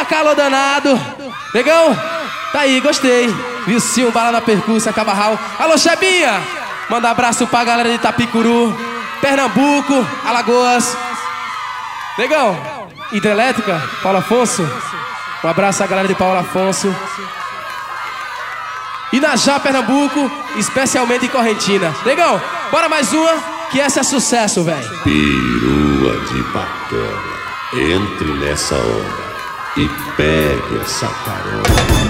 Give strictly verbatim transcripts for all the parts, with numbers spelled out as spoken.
calor danado. Negão, tá aí, gostei. Vilcinho, bala na percurso, Cabarral. Alô, Chebinha, manda abraço pra galera de Itapicuru, Pernambuco, Alagoas. Negão, Hidrelétrica, Paulo Afonso. Um abraço à galera de Paulo Afonso. Inajá, Pernambuco, especialmente em Correntina. Negão, bora mais uma, que essa é sucesso, velho. Perua de bacana, entre nessa onda e pegue essa carona.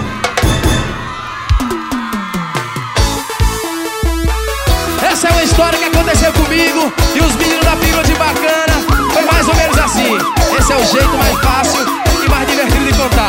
Essa é uma história que aconteceu comigo e os meninos da Perua de Bacana. Foi mais ou menos assim. Esse é o jeito mais fácil e mais divertido de contar.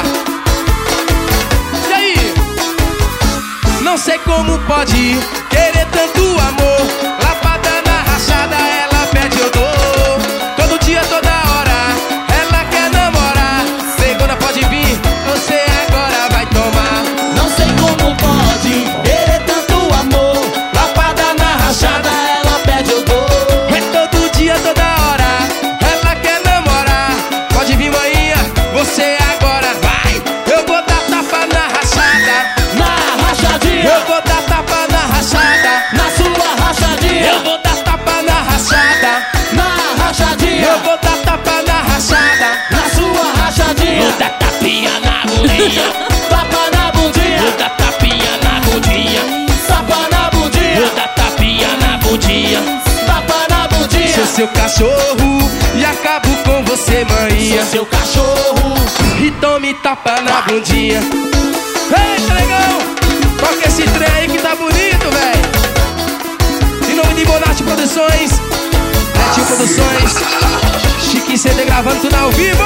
E aí? Não sei como pode querer tanto amor. Lapada na rachada, ela pede eu dou. Todo dia, toda hora, ela quer namorar. Segunda pode vir, você agora vai tomar. Não sei como pode querer tanto amor. Lapada na rachada, ela pede eu dou. É todo dia, toda hora, ela quer namorar. Pode vir, manhã, você agora vai. Eu vou dar tapa na rachada. Na rachadinha, Eu vou dar tapa na rachada. na sua rachadinha, Eu vou dar tapa na rachada. na rachadinha, Eu vou dar tapa na rachada. na sua rachadinha. Vou dar tapinha na bundinha. Tapa na bundinha, Vou dar tapinha na bundinha. tapa na bundinha, Vou dar tapinha na bundinha. tapa na bundinha. Sou seu cachorro e acabo com você, manhã. Sou seu cachorro. E tome tapa na bundinha. Eita, negão! Toca esse trem aí que tá bonito, véi. Em nome de Bonatti Produções, Netinho Produções, Chique C D gravando tudo ao vivo.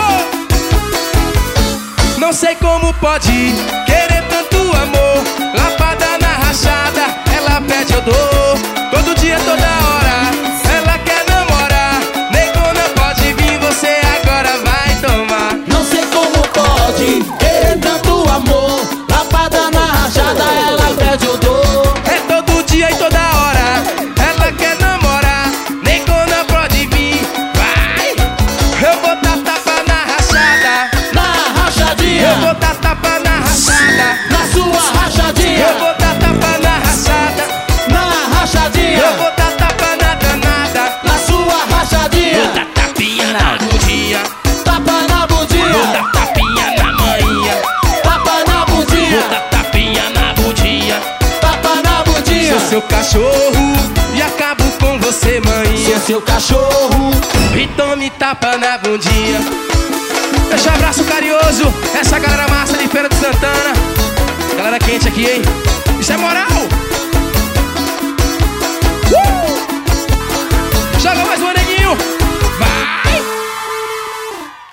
Não sei como pode querer tanto amor. Lapada na rachada, ela pede eu dou. Todo dia, toda hora, ela quer namorar. Negona pode vir, você agora vai tomar. Não sei como pode querer tanto amor. Lapada na rachada, ela pede eu dou. É todo dia e toda hora, ela quer namorar. Negona pode vir, vai. Eu vou dar tapa na rachada. Na rachadinha, Eu vou dar tapa na rachada. na sua rachadinha, Eu vou dar tapa na rachada. na rachadinha, Eu vou dar tapa na danada. na sua rachadinha. Vou dar tapinha na bundinha. Tapa na Vou bundinha, dar tapinha na manhã. tapa na Vou bundinha, dar tapinha na bundinha. tapa na bundinha. Sou seu cachorro e acabo com você, Sou manhã. seu cachorro. E tome tapa na bundinha. Deixa um abraço carinhoso, essa galera massa de Feira de Santana. Galera quente aqui, hein? Isso é moral!